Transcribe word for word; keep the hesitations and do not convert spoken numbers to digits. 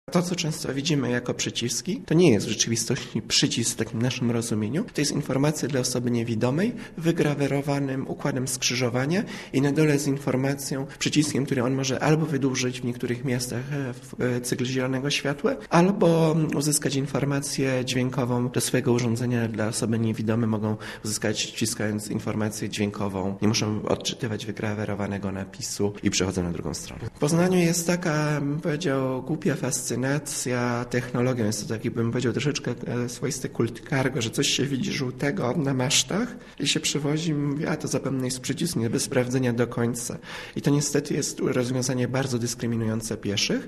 To, co często widzimy jako przyciski, to nie jest w rzeczywistości przycisk w takim naszym rozumieniu. To jest informacja dla osoby niewidomej, wygrawerowanym układem skrzyżowania i na dole z informacją, przyciskiem, który on może albo wydłużyć w niektórych miastach w cykl zielonego światła, albo uzyskać informację dźwiękową do swojego urządzenia. Dla osoby niewidomej mogą uzyskać, wciskając informację dźwiękową. Nie muszą odczytywać wygrawerowanego napisu i przechodzą na drugą stronę. W Poznaniu jest taka, bym powiedział, głupia fascynacja technologią. Jest to taki, bym powiedział, troszeczkę swoisty kult cargo, że coś się widzi żółtego na masztach i się przywozi i mówi, a to zapewne jest przycisk, nie bez sprawdzenia do końca. I to niestety jest rozwiązanie bardzo dyskryminujące pieszych,